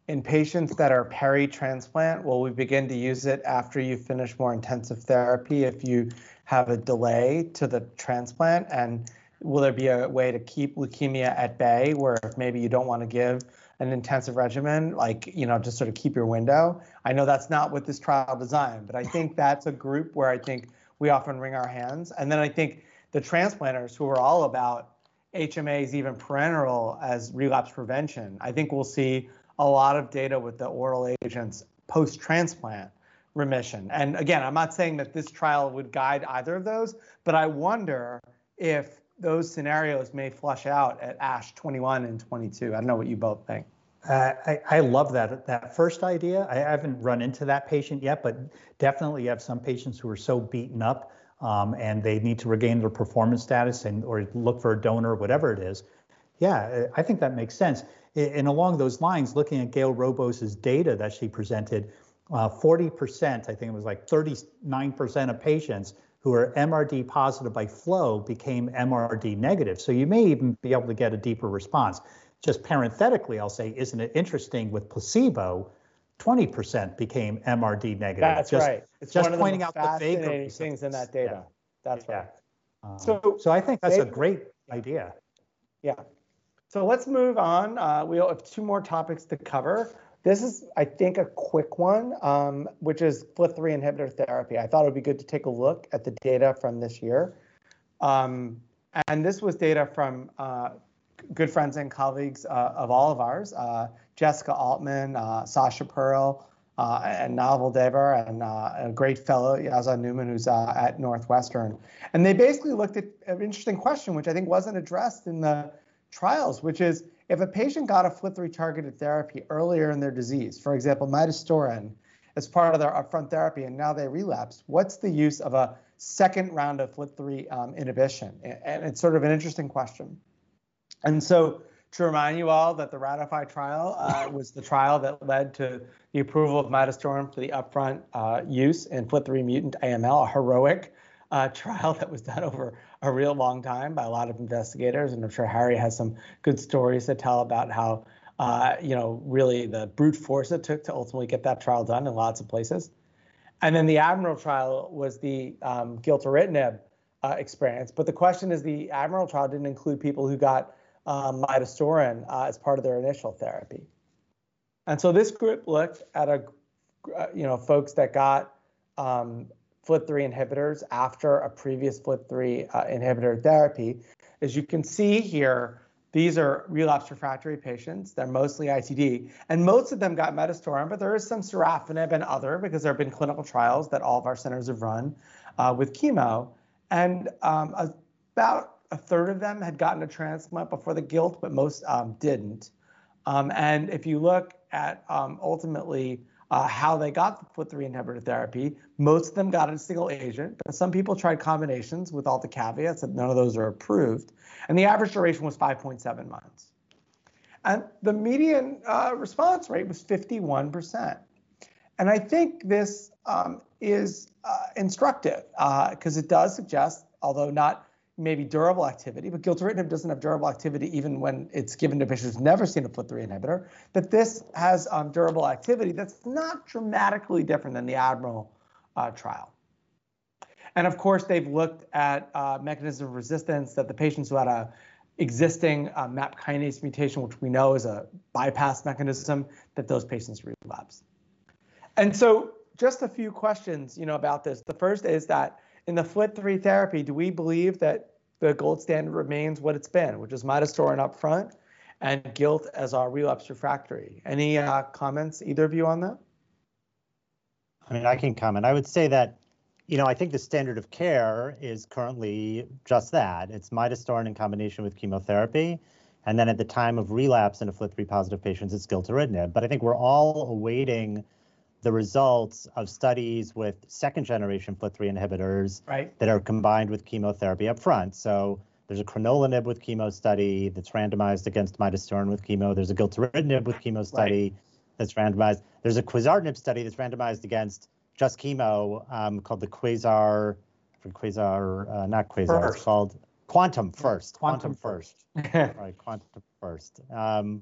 in patients that are peri-transplant, will we begin to use it after you finish more intensive therapy if you have a delay to the transplant? And will there be a way to keep leukemia at bay where if maybe you don't want to give an intensive regimen, like, you know, just sort of keep your window? I know that's not what this trial designed, but I think that's a group where I think we often wring our hands. And then I think the transplanters who are all about H M As, even parenteral as relapse prevention, I think we'll see a lot of data with the oral agents post-transplant remission. And again, I'm not saying that this trial would guide either of those, but I wonder if those scenarios may flush out at ASH twenty-one and twenty-two. I don't know what you both think. Uh, I, I love that that first idea. I haven't run into that patient yet, but definitely you have some patients who are so beaten up um, and they need to regain their performance status and or look for a donor, whatever it is. Yeah, I think that makes sense. And along those lines, looking at Gail Robos's data that she presented, uh, forty percent, I think it was like thirty-nine percent of patients who are M R D positive by flow became M R D negative. So you may even be able to get a deeper response. Just parenthetically, I'll say, isn't it interesting with placebo, twenty percent became M R D negative. That's just, right. It's just one of pointing the out the fascinating vagaries things in that data. Yeah. That's yeah. right. Um, so, so I think that's maybe, a great idea. Yeah. So let's move on. Uh, we have two more topics to cover. This is, I think, a quick one, um, which is F L T three inhibitor therapy. I thought it would be good to take a look at the data from this year. Um, and this was data from uh, good friends and colleagues uh, of all of ours, uh, Jessica Altman, uh, Sasha Pearl, uh, and Naval Devar, and uh, a great fellow, Yazan Newman, who's uh, at Northwestern. And they basically looked at an interesting question, which I think wasn't addressed in the trials, which is if a patient got a F L T three targeted therapy earlier in their disease, for example, midostaurin, as part of their upfront therapy, and now they relapse, what's the use of a second round of F L T three um, inhibition? And it's sort of an interesting question. And so to remind you all that the RATIFY trial uh, was the trial that led to the approval of midostaurin for the upfront uh, use in F L T three mutant A M L, a heroic uh, trial that was done over a real long time by a lot of investigators. And I'm sure Harry has some good stories to tell about how, uh, you know, really the brute force it took to ultimately get that trial done in lots of places. And then the Admiral trial was the um, gilteritinib uh, experience. But the question is, the Admiral trial didn't include people who got um, midostaurin uh, as part of their initial therapy. And so this group looked at a, uh, you know, folks that got um, F L T three inhibitors after a previous F L T three uh, inhibitor therapy. As you can see here, these are relapsed refractory patients. They're mostly I T D, and most of them got midostaurin, but there is some sorafenib and other, because there have been clinical trials that all of our centers have run uh, with chemo. And um, about a third of them had gotten a transplant before the GILT, but most um, didn't. Um, and if you look at um, ultimately uh, how they got the F L T three inhibitor therapy, most of them got it a single agent, but some people tried combinations with all the caveats that none of those are approved. And the average duration was five point seven months. And the median uh, response rate was fifty-one percent. And I think this um, is uh, instructive because uh, it does suggest, although not maybe durable activity, but gilteritinib doesn't have durable activity even when it's given to patients who've never seen a F L T three inhibitor, that this has um, durable activity that's not dramatically different than the Admiral uh, trial. And of course, they've looked at uh, mechanism of resistance, that the patients who had a existing uh, MAP kinase mutation, which we know is a bypass mechanism, that those patients relapse. And so just a few questions, you know, about this. The first is that in the F L T three therapy, do we believe that the gold standard remains what it's been, which is midostaurin up front and GILT as our relapse refractory? Any uh, comments, either of you, on that? I mean, I can comment. I would say that, you know, I think the standard of care is currently just that. It's midostaurin in combination with chemotherapy. And then at the time of relapse in a F L T three positive patients, it's gilteritinib. But I think we're all awaiting the results of studies with second generation F L T three inhibitors right. that are combined with chemotherapy up front. So there's a crenolanib with chemo study that's randomized against midostaurin with chemo. There's a gilteritinib with chemo study right. that's randomized. There's a quizartinib study that's randomized against just chemo um, called the Quasar, Quasar, uh, not Quasar, First. It's called Quantum First. Quantum, Quantum First. first. Right, Quantum First. Um,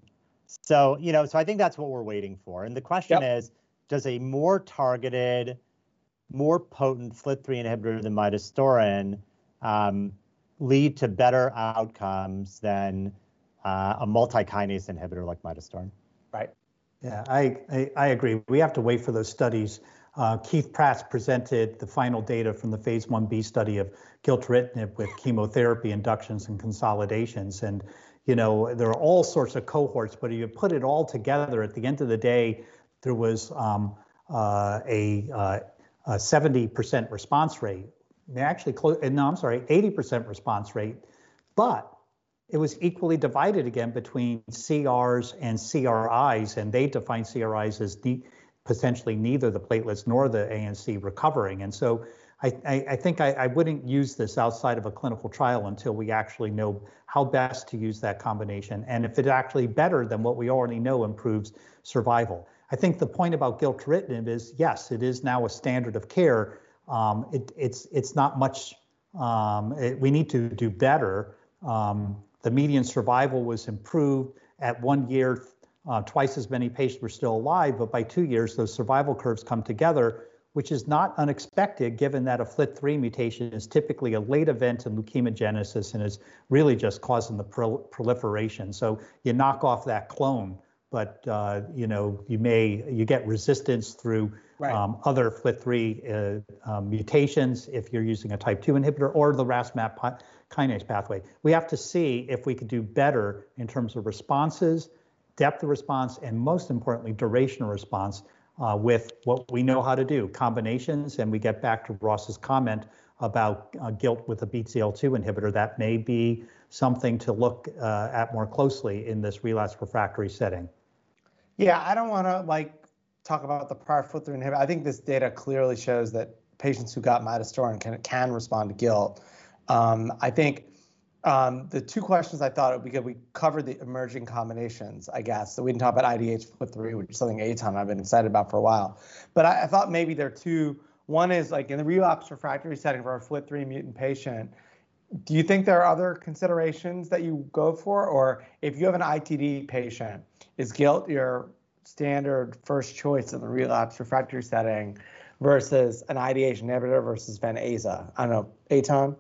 So, you know, so I think that's what we're waiting for. And the question Yep. is, does a more targeted, more potent F L T three inhibitor than midostaurin um, lead to better outcomes than uh, a multi-kinase inhibitor like midostaurin? Right. Yeah, I, I, I agree. We have to wait for those studies. Uh, Keith Pratt presented the final data from the phase one B study of gilteritinib with chemotherapy inductions and consolidations. And, you know, there are all sorts of cohorts, but if you put it all together, at the end of the day, there was um, uh, a, uh, a seventy percent response rate. Actually, close, no, I'm sorry, eighty percent response rate, but it was equally divided again between C Rs and C R Is, and they define C R Is as ne potentially neither the platelets nor the A N C recovering. And so I, I, I think I, I wouldn't use this outside of a clinical trial until we actually know how best to use that combination, and if it's actually better than what we already know improves survival. I think the point about gilteritinib is, yes, it is now a standard of care. Um, it, it's, it's not much, um, it, we need to do better. Um, The median survival was improved. At one year, uh, twice as many patients were still alive, but by two years, those survival curves come together, which is not unexpected given that a F L T three mutation is typically a late event in leukemogenesis and is really just causing the pro proliferation. So you knock off that clone, but uh, you know, you may, you get resistance through Right. um, other F L T three uh, um, mutations if you're using a type two inhibitor or the R A S MAP kinase pathway. We have to see if we could do better in terms of responses, depth of response, and most importantly, duration of response uh, with what we know how to do, combinations. And we get back to Ross's comment about uh, GILT with a B C L two inhibitor. That may be something to look uh, at more closely in this relapse refractory setting. Yeah, I don't want to like talk about the prior F L T three inhibitor. I think this data clearly shows that patients who got midostaurin can can respond to GILT. Um, I think um, the two questions I thought it would be good, we covered the emerging combinations, I guess. So we didn't talk about I D H F L T three, which is something Eytan I've been excited about for a while. But I, I thought maybe there are two. One is like in the relapse refractory setting for a F L T three mutant patient, do you think there are other considerations that you go for? Or if you have an I T D patient, is GILT your standard first choice in the relapse refractory setting versus an I D H inhibitor versus Ven/Aza? I don't know, Eytan?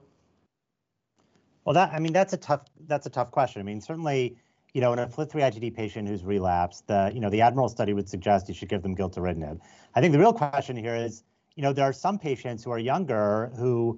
Well, that I mean that's a tough that's a tough question. I mean, certainly, you know, in a F L T three I T D patient who's relapsed, the you know the Admiral study would suggest you should give them gilteritinib. I think the real question here is, you know, there are some patients who are younger who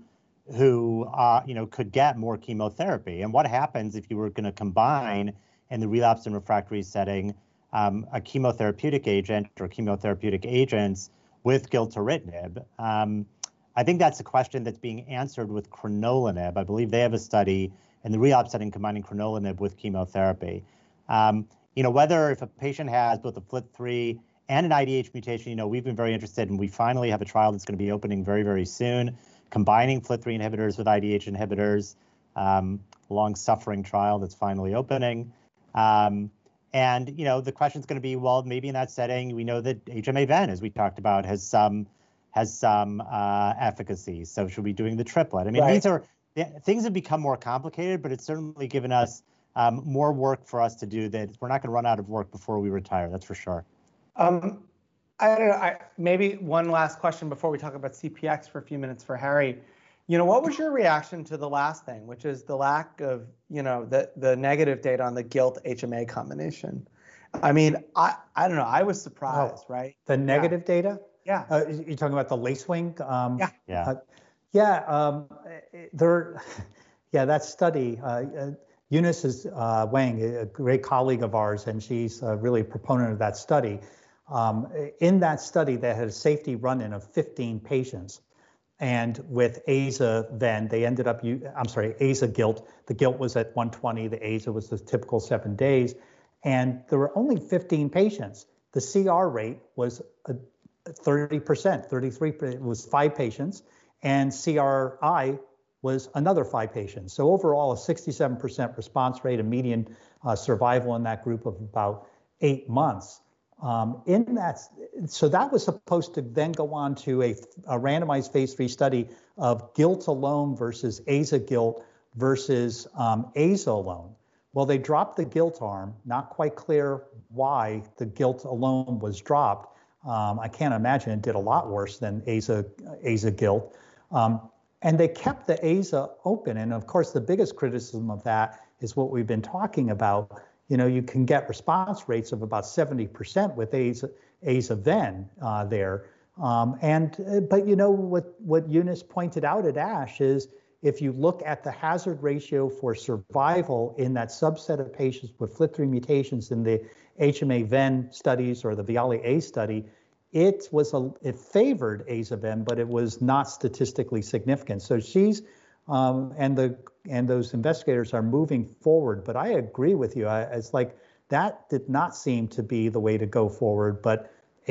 who uh, you know could get more chemotherapy, and what happens if you were going to combine in the relapsed and refractory setting um, a chemotherapeutic agent or chemotherapeutic agents with gilteritinib? Um, I think that's a question that's being answered with crenolanib. I believe they have a study in the relapse setting combining crenolanib with chemotherapy. Um, you know, whether if a patient has both a F L T three and an I D H mutation, you know, we've been very interested, and we finally have a trial that's going to be opening very, very soon, combining F L T three inhibitors with I D H inhibitors, um, a long-suffering trial that's finally opening. Um, and, you know, the question is going to be, well, maybe in that setting, we know that H M A-Ven, as we talked about, has some has some uh, efficacy. So should we be doing the triplet? I mean, Right. these are things have become more complicated, but it's certainly given us um, more work for us to do that we're not going to run out of work before we retire. That's for sure. Um, I don't know. I, maybe one last question before we talk about C P X for a few minutes for Harry. You know, what was your reaction to the last thing, which is the lack of, you know, the the negative data on the GILT H M A combination? I mean, I I don't know. I was surprised, Oh, right? The negative yeah. data? Yeah. Uh, you're talking about the Lacewing? Um, yeah. Yeah. Uh, yeah. Um, there. Yeah. That study. Uh, uh, Eunice is uh, Wang, a great colleague of ours, and she's uh, really a proponent of that study. Um, in that study, they had a safety run-in of fifteen patients, and with Aza-Ven, they ended up. I'm sorry, Aza-GILT. The GILT was at one twenty. The Aza was the typical seven days, and there were only fifteen patients. The C R rate was a thirty percent, thirty-three percent was five patients, and C R I was another five patients. So overall, a sixty-seven percent response rate, a median uh, survival in that group of about eight months. Um, in that, so that was supposed to then go on to a, a randomized phase three study of GILT alone versus Aza-GILT versus um, Aza alone. Well, they dropped the gilt arm. Not quite clear why the gilt alone was dropped. Um, I can't imagine it did a lot worse than AZA, AZA gilt. Um, and they kept the AZA open. And of course, the biggest criticism of that is what we've been talking about. You know, you can get response rates of about seventy percent with AZA, AZA-Ven uh, there. Um, and uh, but you know what what Eunice pointed out at ASH is if you look at the hazard ratio for survival in that subset of patients with F L T three mutations in the H M A-Ven studies or the VIALE-A study, it was a it favored AZA-Ven, but it was not statistically significant. So she's um, and the and those investigators are moving forward. But I agree with you. I, it's like that did not seem to be the way to go forward. But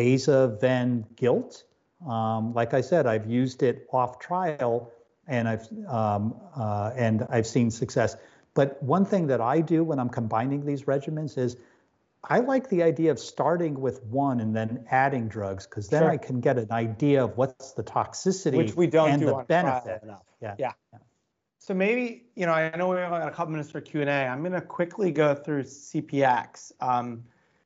AZA-Ven gilt, um, like I said, I've used it off trial, and I've um, uh, and I've seen success. But one thing that I do when I'm combining these regimens is I like the idea of starting with one and then adding drugs, because then Sure. I can get an idea of what's the toxicity Which we don't and do the on benefit. trial enough. Yeah. Yeah. So maybe, you know, I know we only got a couple minutes for Q and A. I'm going to quickly go through C P X um,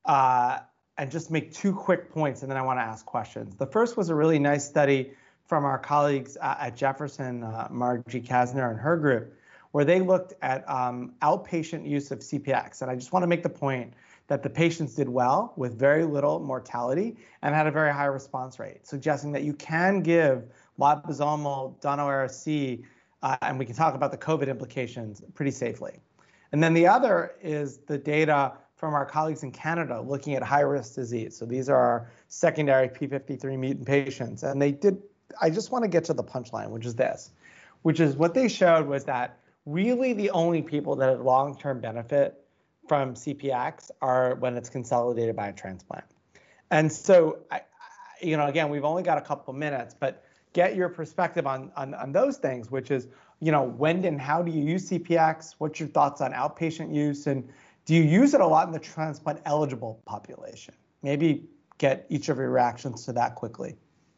uh, and just make two quick points, and then I want to ask questions. The first was a really nice study from our colleagues uh, at Jefferson, uh, Margie Kasner and her group, where they looked at um, outpatient use of C P X. And I just want to make the point that the patients did well with very little mortality and had a very high response rate, suggesting that you can give liposomal Dano-Ara-C, uh, and we can talk about the COVID implications pretty safely. And then the other is the data from our colleagues in Canada looking at high-risk disease. So these are our secondary P fifty-three mutant patients. And they did, I just want to get to the punchline, which is this, which is what they showed was that really the only people that had long-term benefit from C P X are when it's consolidated by a transplant. And so, I, you know, again, we've only got a couple minutes, but get your perspective on, on, on those things, which is, you know, when and how do you use C P X? What's your thoughts on outpatient use? And do you use it a lot in the transplant eligible population? Maybe get each of your reactions to that quickly.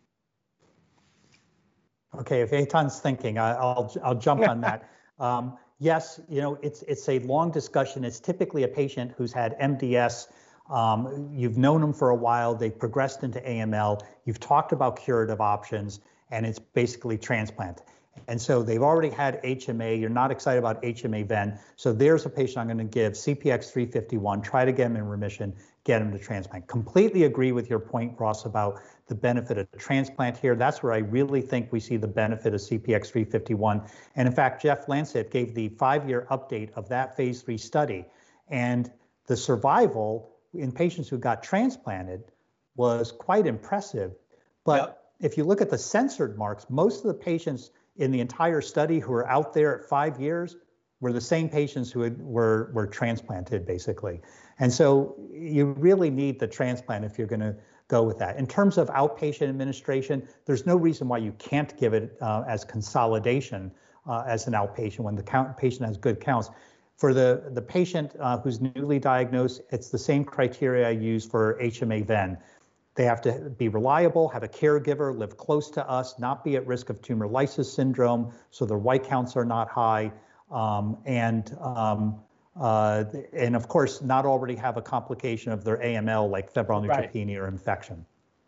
Okay, if Eitan's thinking, I, I'll I'll jump on that. Um, yes, you know, it's it's a long discussion. It's typically a patient who's had M D S. Um, you've known them for a while. They've progressed into A M L. You've talked about curative options, and it's basically transplant. And so they've already had H M A. You're not excited about H M A-Ven. So there's a patient I'm going to give C P X three fifty-one, try to get him in remission, get him to transplant. Completely agree with your point, Ross, about the benefit of transplant here. That's where I really think we see the benefit of C P X three fifty-one. And in fact, Jeff Lancet gave the five-year update of that phase three study. And the survival in patients who got transplanted was quite impressive. But yep. If you look at the censored marks, most of the patients in the entire study who are out there at five years were the same patients who had, were, were transplanted, basically. And so you really need the transplant if you're going to go with that. In terms of outpatient administration, there's no reason why you can't give it uh, as consolidation uh, as an outpatient when the count, patient has good counts. For the, the patient uh, who's newly diagnosed, it's the same criteria I use for H M A-Ven. They have to be reliable, have a caregiver, live close to us, not be at risk of tumor lysis syndrome, so their white counts are not high, um, and um, uh, and of course not already have a complication of their A M L like febrile neutropenia right. or infection.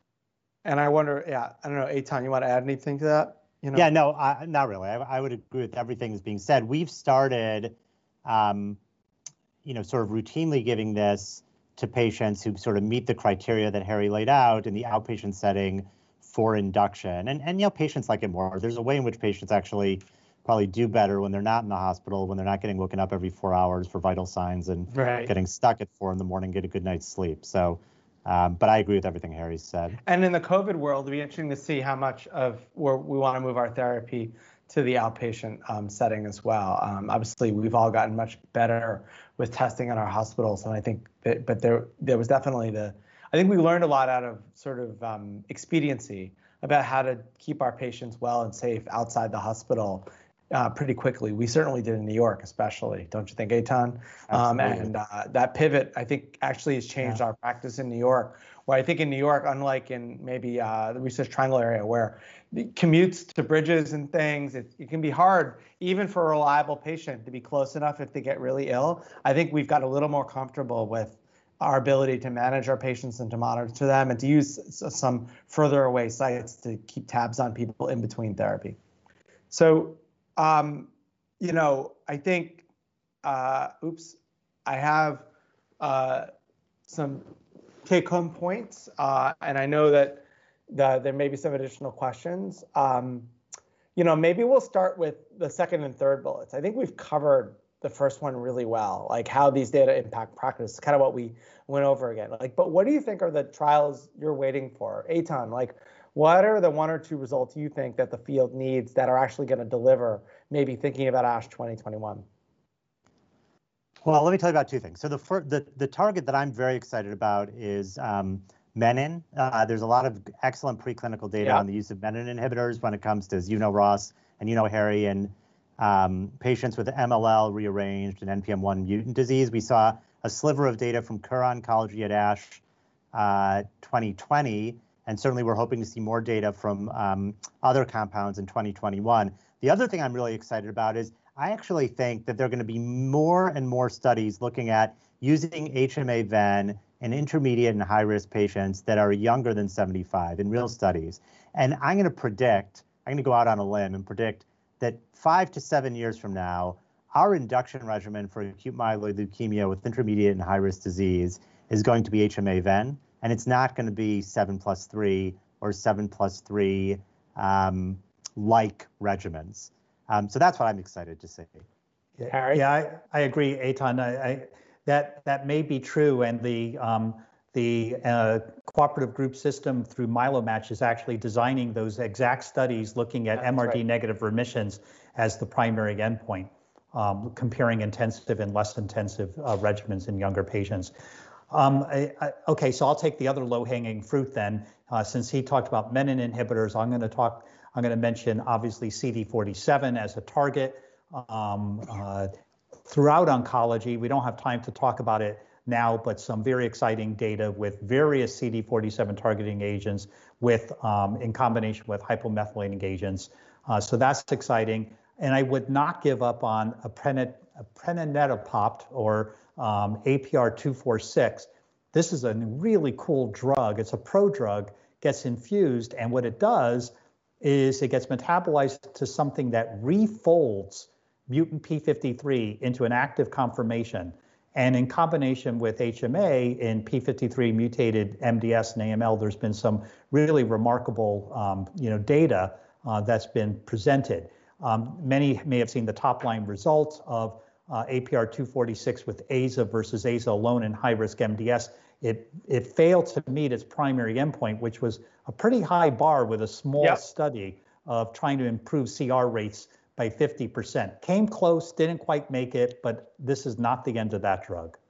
And I wonder, yeah, I don't know, Eitan, you want to add anything to that? You know? Yeah, no, I, not really. I, I would agree with everything that's being said. We've started, um, you know, sort of routinely giving this to patients who sort of meet the criteria that Harry laid out in the outpatient setting for induction. And, and you know, patients like it more. There's a way in which patients actually probably do better when they're not in the hospital, when they're not getting woken up every four hours for vital signs and right. getting stuck at four in the morning, get a good night's sleep. So, um, but I agree with everything Harry said. And in the COVID world, it'll be interesting to see how much of where we want to move our therapy to the outpatient um, setting as well. Um, obviously, we've all gotten much better with testing in our hospitals, and I think that, but there there was definitely the, I think we learned a lot out of sort of um, expediency about how to keep our patients well and safe outside the hospital uh, pretty quickly. We certainly did in New York, especially, don't you think, Eitan? Um, and uh, that pivot, I think, actually has changed yeah. our practice in New York, where I think in New York, unlike in maybe uh, the Research Triangle area, where the commutes to bridges and things, it, it can be hard, even for a reliable patient, to be close enough if they get really ill. I think we've got a little more comfortable with our ability to manage our patients and to monitor them and to use some further away sites to keep tabs on people in between therapy. So, um, you know, I think, uh, oops, I have uh, some take-home points, uh, and I know that the, there may be some additional questions. Um, you know, maybe we'll start with the second and third bullets. I think we've covered the first one really well, like how these data impact practice, kind of what we went over again. Like, but what do you think are the trials you're waiting for? Eitan, like, what are the one or two results you think that the field needs that are actually going to deliver, maybe thinking about ASH twenty twenty-one? Well, let me tell you about two things. So the first, the, the target that I'm very excited about is um, menin. Uh, there's a lot of excellent preclinical data yeah. on the use of menin inhibitors when it comes to, as you know, Ross, and you know, Harry, and um, patients with M L L rearranged and N P M one mutant disease. We saw a sliver of data from Cura Oncology at ASH uh, twenty twenty, and certainly we're hoping to see more data from um, other compounds in twenty twenty-one. The other thing I'm really excited about is I actually think that there are going to be more and more studies looking at using H M A-Ven in intermediate and high-risk patients that are younger than seventy-five in real studies. And I'm going to predict, I'm going to go out on a limb and predict that five to seven years from now, our induction regimen for acute myeloid leukemia with intermediate and high-risk disease is going to be H M A-Ven, and it's not going to be seven plus three or seven plus three um, like regimens. Um, so that's what I'm excited to see. Harry? Yeah, I, I agree, Eitan. I, I, that that may be true, and the um, the uh, cooperative group system through MyeloMatch is actually designing those exact studies looking at that's M R D right. negative remissions as the primary endpoint, um, comparing intensive and less intensive uh, regimens in younger patients. Um, I, I, okay, so I'll take the other low-hanging fruit then. Uh, since he talked about menin inhibitors, I'm going to talk. I'm going to mention obviously C D forty-seven as a target. Um, uh, throughout oncology, we don't have time to talk about it now, but some very exciting data with various C D forty-seven targeting agents with um, in combination with hypomethylating agents. Uh, so that's exciting. And I would not give up on a prenetatopt or um, A P R two forty-six. This is a really cool drug. It's a prodrug, gets infused, and what it does is it gets metabolized to something that refolds mutant P fifty-three into an active conformation. And in combination with H M A in P fifty-three mutated M D S and A M L, there's been some really remarkable um, you know, data uh, that's been presented. Um, many may have seen the top line results of uh, A P R two forty-six with AZA versus AZA alone in high-risk M D S. It, it failed to meet its primary endpoint, which was a pretty high bar with a small yep. study of trying to improve C R rates by fifty percent. Came close, didn't quite make it, but this is not the end of that drug.